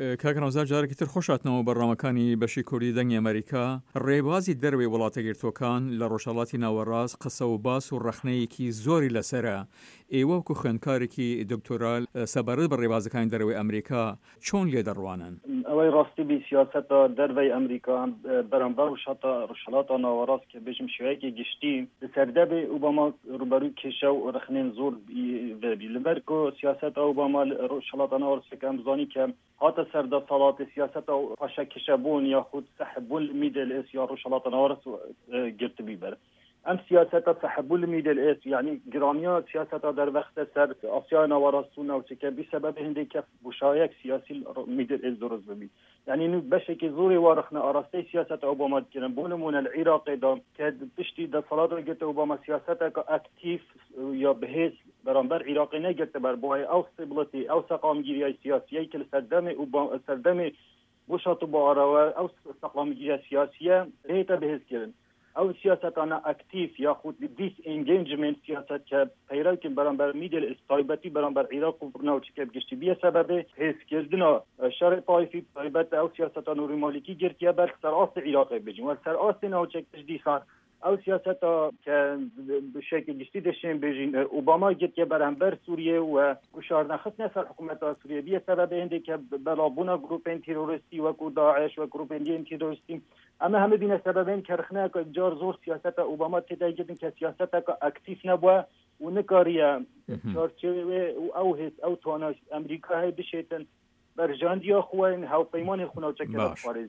کاکەناوزار جارێکی تر خۆشاتنەوە بەڕامەکانی بەشی کوردی دەنگی ئەمریکا ڕێبازی دەروێ وڵاتەگرتوەکان لە ڕۆژهەڵاتی ناوەڕاست قسە و باس و ڕەخنەیەکی زۆری لەسرە. ئێوە وەکو خوێندکارێکی دکتۆرال سەبارەت بە ڕێبازەکانی دەروێ ئەمریکا چۆن لێ دەڕوانن؟ ئەوەی ڕاستی بی سیاسەتە دەروەی ئەمریکا بەرامبەر وشەتە ڕۆژهەڵاتە ناوەڕاست کە بێژم شوەیەکی گشتی لەسەردەبێ ئۆباما ڕوبەرووی کێشە و ڕەخنێن زۆر بێبی لەبەر کۆ سیاسەتە ئۆباما ڕۆژهەڵاتە ناوەڕاستەکە ئەمزانی کە هاتە سەردە ساڵاتی سیاسەتە و پاشا کێشەبوون یاخود سەحبوون میدل ئیست یا ڕۆژهەڵاتە ناوەڕاست گرتبی بەر ام سیاستا تحول میدل ایست یعنی گرانیا سیاستا در وقت سر آسیا نوارستون و چه که بی سبب هندی که بوشایک سیاسی میدل ایست درست ببی یعنی نو بشه که زوری وارخنا آراسته سیاست اوباما کردن بونمون العراق دا که پشتی در صلاة گرت اوباما سیاستا که اکتیف یا بهیز برانبر عراقی نگرت بر بوهای او استبلتی او سقامگیری سیاسی که سردم بوشاتو با آراوه او سقامگیری سیاسیه هیتا بهیز کردن او سیاست آنها اکتیف یا خود دیس انگیجمنت سیاست که پیرو که برانبر میدل استایبتی برانبر عراق و نوچه که بگشتی بیه سببه حس کردن شرع طایفی طایبت او سیاست نوری مالکی گرتیه بر سر آست عراق بجیم و سر آست نوچه دیسان او سیاست که بشکل گشتی داشتیم بجین اوباما گرتیه برانبر سوریه و کشار نخست نسر حکومت سوریه بیه سببه هنده که بلابونا گروپین تیروریستی و داعش و گروپین تیروریستی اما همه بین سببین که رخنه که جار زور سیاست اوباما تدایی جدن که سیاست که اکتیف نبوه و نکاریه چارچوه او حس او تواناش امریکا های بشیتن برجاندیا خواه هاو پیمان خوناو چکر پاریز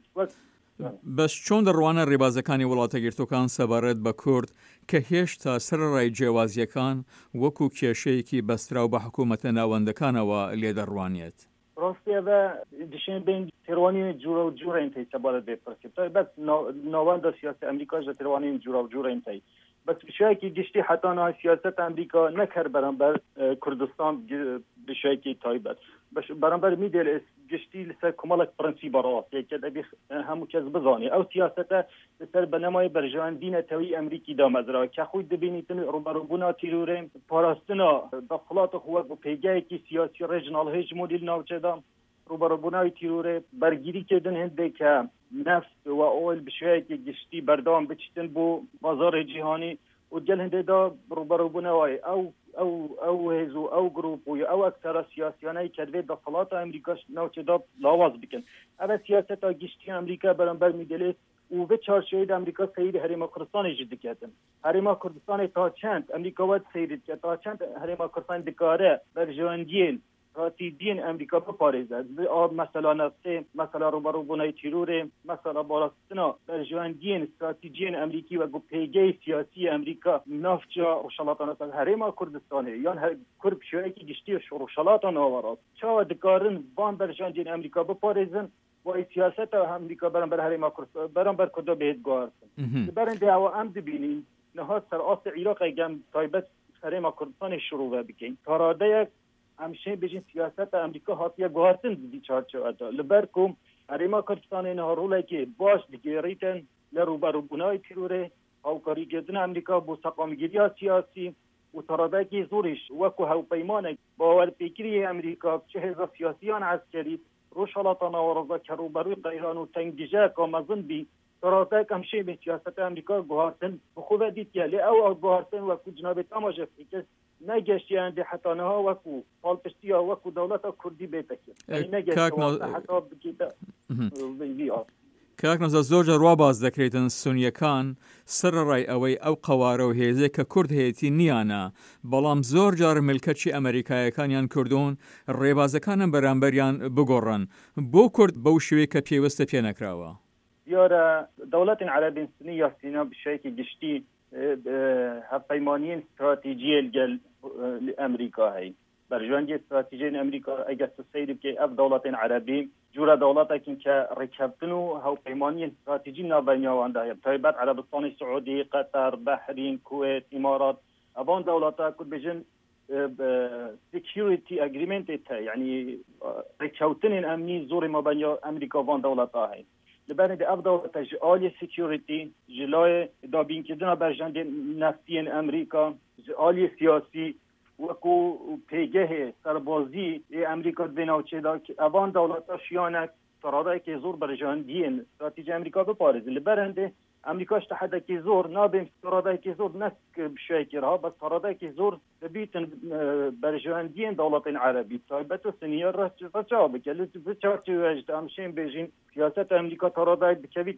بەس چۆن دەڕوانە ڕێبازەکانی وڵاتەگرتوەکان سەبارەت بە کورد کە هێشتا سەرڕای جیاوازیەکان وەکو کێشەیەکی بەستراو بە حکوومەتە ناوەندەکانەوە لێ دەڕوانێت؟ ڕاستی ئەوە دشێن بین تێڕوانی جوورە و جوورەین تەی سەبارەت بێ پرسیب تایبەت ناوەندە سیاسی ئەمریکاش لە تێڕوانین جوورە و جوورەین تەی بەس بشایەکی گشتی حتا نای سیاست ئەمریکا نەکرد بەرامبەر کوردستان بشایەکی تایبەت بەرامبەر میدل گشتی لەسەر کۆمەڵێک پرەنسیبە ڕاستێکە دەبێ هەموو کەس بزانێ ئەو سیاسەتە لەسەر بەنەمای بەرژاندینەتەوەی ئەمریکی دامەزرا کە خۆی دەبینیتن ڕوبەڕووبوونا تیرۆرێ پاراستنا دەسەڵاتە خۆوەک بۆ پێگایەکی سیاسی ڕێژناڵ هێژمۆنی ناوچەدا ڕوبەڕووبووناوی تیرۆرێ بەرگیریکردن هەندێکە نفت و ئۆیل بشوەیەکی گشتی بەردەوام بچتن بۆ بازاڕی جیهانی و گەل هەندێکدا ڕوبەڕووبوونەوەی او هزو او گروپ و او اکثر سیاسیانه که دوید دستالات امریکا نوچه دا لاواز بکن اما سیاست گشتی امریکا برانبر میدلیست و به چارچوب امریکا سیر حریم کردستان جدی کردن حریم کردستان تا چند امریکا ود سیرید که تا چند حریم کردستان دکاره بر جواندین دین امریکا بپارێزد مثلا نفته مثلا ڕوبەڕووبوونەوەی تیرۆرێ مثلا باڵاستنا بەرژەوەندیên استراتیجیên ئەمریکی وەکو پێگەی سیاسی ئەمریکا ناوچە ڕۆژهەڵاتە هەرێما کوردستانê yan کورد شوەیەکی گشتی ڕۆژهەڵاتە ناوەڕاست چاوە دikarin van بەرژەوەندیên ئەمریکا بپارێزن وای سیاسەتە ئەمریکا بەرامبەر هەرێما کوردستان بەرامبەر کوردا بێت گواردن لەبەرەوە ئەوە ئەم دبینین نەهات سەر ئاستی عێراقی گەم تایبەت هەرێما کوردستانی شروع بکەین تا ڕادەیەک همشه بجین سیاست امریکا هاتیه گوهرتن دی چارچوبه لبرکم هریما کردستان اینها روله که باش دیگریتن لروبروبونای تیروره هاوکاری کردن امریکا با سقامگیری سیاسی و تراده که زورش وکو هاوپیمانه باور فکری امریکا چه هزا سیاسیان عسکری روشالاتان آورزا که روبروی قیران و تنگیجه کامزن بی تراده که همشه به سیاست امریکا گوهرتن بخواه دید که لی او گوهرتن وکو جناب تماجه فکر نگشتی انده حتانه ها وکو پالپشتی ها وکو دولت ها کردی بیتکی نگشتی حتا بگیده ویاد کاکنەوزە زۆرجار وا باز دەکرێتن سونیەکان سەرڕای ئەوەی ئەو قەوارە و هێزەی کە کورد هەیەی نیانە بەڵام زۆر جار ملکەچی ئەمریکایەکانیان کردوون ڕێبازەکانم بەرامبەریان بگۆڕن بۆ کورد بەو شێوەیە کە پێوەستە پێ نەکراوە دیارە دەوڵەتین عەرەبین سنی یا سینا بشەیەکی گشتی هەپەیمانیین استراتیجیە لەگەڵ ئەمریکا هەیە برجوانجی استراتیجی امریکا اگر سیری که اف دولتین عربی جورا دولتاکین که رکبتن و هاوپیمانی استراتیجی نابینیوانده هست تایبەت عربستان سعودی قطر بحرین کویت امارات ابان دولتا کد بجن security agreement یعنی رکوتن امنی زور مابین امریکا وان دولتا هست لبرند اف دولتا جعالی security جلای دابین کردن برجاند نفتی امریکا جعالی سیاسی وکو پیگه سربازی امریکا بناوچه دا که اوان دولتا شیانک تراده که زور برجاندین استراتیجی امریکا بپارز لبرنده امریکاش تحت که زور نابیم تراده که زور نسک بشایکرها بس تراده که زور ببیتن برجاندین دولت عربی طایبت و سنیار رچا بکلی بچارچی وجد همشین بیجین سیاست امریکا تراده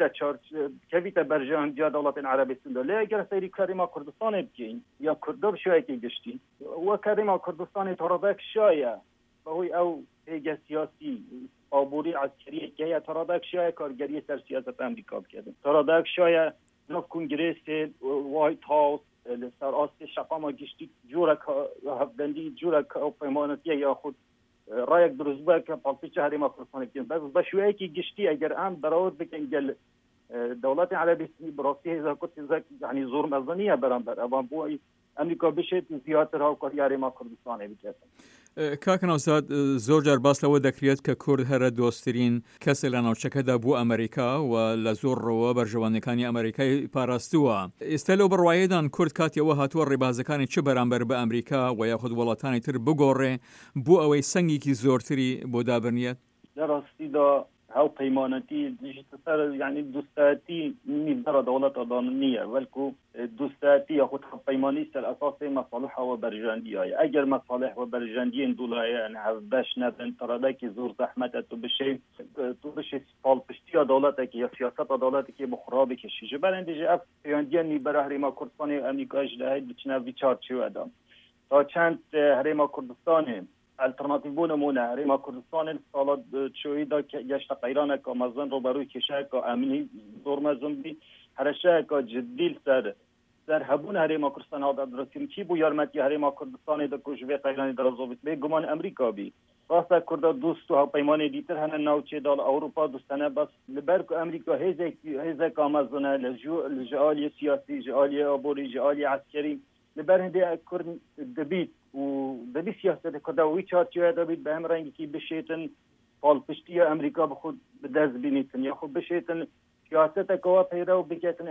بکویت برجاندی دولت عربی سنداله اگر سیری کریما کردستان بکین یا کرده بشایکی گشتی و کریما کردستان تراده شایه بهوی او ایجا سیاسی آبوری عسکری که یا ترادک شایع کارگری سر سیاست امریکا بکرده ترادک شایع نو کنگرس وایت هاوس سر آست شقاما گشتی جورک هفدندی جورک پیمانتی یا خود رایک دروزبه که پالتی چهری ما فرسانه کنیم بس بشویه که گشتی اگر هم براود بکن گل دولت عربی براستی هزا کت یعنی زور مزنیه برانبر اوان بوی امریکا بشید زیادتر ها کاریاری ما کردستانه بکرده کاکن ئەوساد زۆر جار باس لەوە دەکرێت کە کورد هەرە دۆستترین کەسێک لە ناوچەکەدا بوو ئەمریکا و لە زۆر ڕەوە بەرژەوانەکانی ئەمریکای پاراستووە. ئێستا لەو بڕواایەدان کورد کاتیەوە هاتووە ڕێبازەکانی چ بەرامبەر بە ئەمریکا و یاخود وڵاتانی تر بگۆڕێ بۆ ئەوەی سەنگێکی زۆرتری بۆ دابرنیێت. لەڕاستیدا هاو پیمانتی سر یعنی دوستاتی نیزدار دولت آدانیه ولکو دوستاتی یا خود پیمانی سر اساس مصالح و برجندی های اگر مصالح و برجندی این دولای یعنی هفدش ندن تراده که زور زحمت تو بشه سال پشتی دولت که یا سیاست دولت که بخراب کشیشه برندیجه اف پیاندی نی برای هریما کردستان امریکا اجلاهی بچنوی چارچو ادام تا چند هریما کردستان الترناتیو نمونه هریما کردستان سالات چوی دا که گشت قیران که مزن رو بروی کشه که امنی دور مزن بی هرشه که جدیل سر هبون هریما کردستان ها دا درستیم کی بو یارمتی هریما کردستان دا کشوی قیرانی درازوبیت بی گمان امریکا بی راستا کرده دوست و پیمانی دیتر هنه نوچه دال اروپا دوستانه بس لبرک امریکا هزه که مزنه لجعالی سیاسی جعالی آبوری جعالی عسکری لبرنده کرد دبیت و دبی سیاست کداوی چارچوبه دبیت به هم رنگی که بشیتن فال پشتی امریکا بخود بدز بینیتن یا خود بشیتن سیاست کوا پیرو بکیتن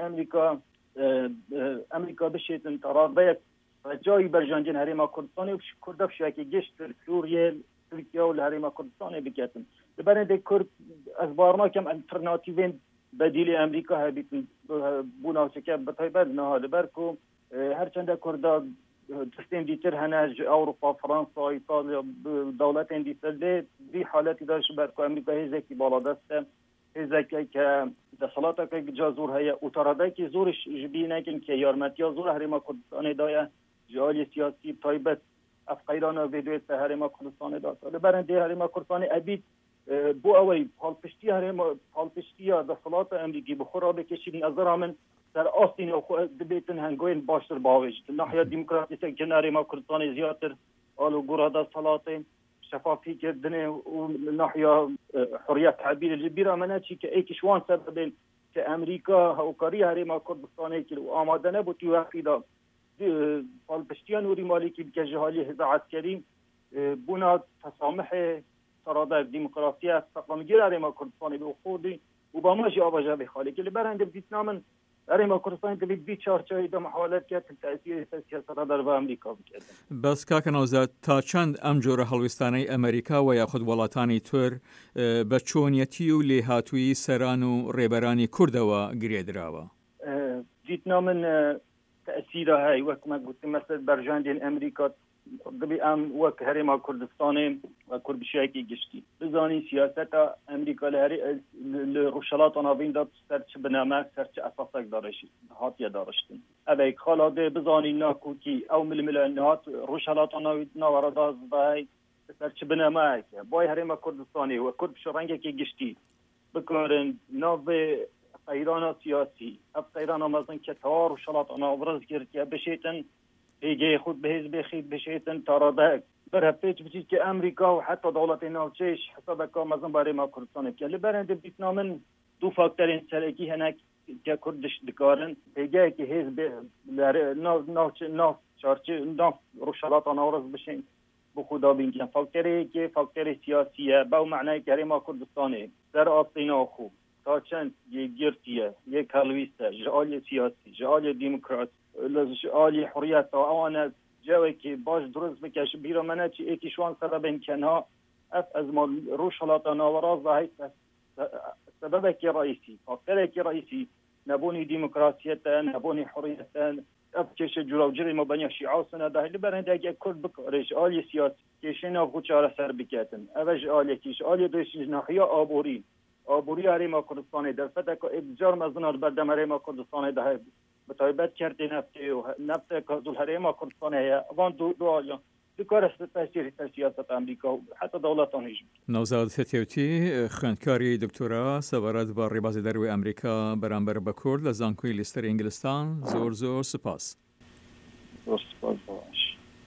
امریکا بشیتن تراضیت جایی برجانجین هریما کردستانی و کرده بشوکی گشت سوریه ترکیه و هریما کردستانی بکیتن لبرنده کرد از بارنا کم الترناتیوین بدیل امریکا هبیتن بونا چکه بطایبت نها لبرکو هرچند کرده دستین دیتر هنج اروپا فرانسا ایتالیا دولت دیتر دی حالتی داشت برکو امریکا هزکی بالا دسته هزکی که دستالات که جازور هیا اتراده که زورش جبی نکن که یارمتی زور هریما کردستان دایا جهالی سیاسی طایبت افقیران و ویدویت هریما کردستان دایا برنده هریما کردستان ابید بو اوی پالپشتی هریما پالپشتی دستالات امریکی بخورا بکشید نظر همین در آستین و دبیتن هنگوین باشتر باوش ناحیه دموکراسی کناری ما کردستان زیادتر آلو گرادا صلاته شفافی کردن و ناحیه حریت تعبیر الجبیره منه چی که ایکشوان سببین که امریکا هاوکاری هری ما کردستانی که آماده نبود وقتی دا پالپشتیان وری مالیکی که جهالی هزا عسکری بونا تسامح سراده دموکراسی استقلامگیر هری ما کردستانی به خودی و با ماجی آباجه بخالی که لبرنده بیتنامن هریما کردستان دبید بی چارچوبی دا محاولت کرد تأثیر سیاست را در امریکا بکرد. بس کاکن ئەوزاد تا چەند ئەم جۆرە هەڵویستانەی ئەمریکا و یاخود وڵاتانی تر بە چۆنیەتی و لێهاتووی سەران و ڕێبەرانی کوردەوە گرێدراوە. دیتنا من تأثیر هاي وكما قلت مثلا برجاندين امريكا دبي ام وك هريما كردستان و كرد بشيكي گشتي بزاني سياستا امريكا لهري لروشالات نابين داد سرچ بنامه سرچ اساسك دارشي هاتيه دارشتن ابي خالاده بزاني ناكوكي او ململ نهات روشالات ناوردا باي سرچ بنامه باي هريما كردستاني و كرد بشرنگي گشتي بكارن ناو ایران سیاسی اب ایران آمازن که تار و شلات آنها ورز گرد که بشیتن ایگه خود به حزب خید بشیتن تاراده بره پیچ بچید که امریکا و حتی دولت ناوچهش حساب که آمازن برای ما کردستانه که لبرنده بیتنامن دو فاکترین سرکی هنک که کردش دکارن ایگه که حزب ناو رو شلات آنها ورز بشین بخدا بینکن فاکتری که فاکتر سیاسیه با معنی که ما کردستانه در آستینا خوب تا چند یک گرتیه یک هلویسته جعالی سیاسی جعالی دموکراسی جعالی حریت تا آن جایی که باش درست بکشه بیرا منه چی ایکیشوان سبب کنها از ما روش حالات ناوراز ظاهر سبب کی رئیسی فاکتور کی رئیسی نبونی دموکراسیت نبونی حریت ابکش جوراوجری مبنی شیعه سنا ده لبرند اگه کرد بکارش آلی سیاسی کشن آب چهار سر بکتن اوج آلی کیش آلی دوش ناحیه آبوری هریم کردستان در فتا که ابزار مزنار بردم هریم کردستان ده بتایبت کرده نفت کازول هریم کردستان هیا وان دو آلیان دکار تاثیر سیاست امریکا حتی دولتان هیچ. نوزاد فتیوتی خوانکاری دکترا سوارد با ریاضی دروی امریکا برانبر با کرد لزانکوی لیستر انگلستان زور سپاس. سپاس.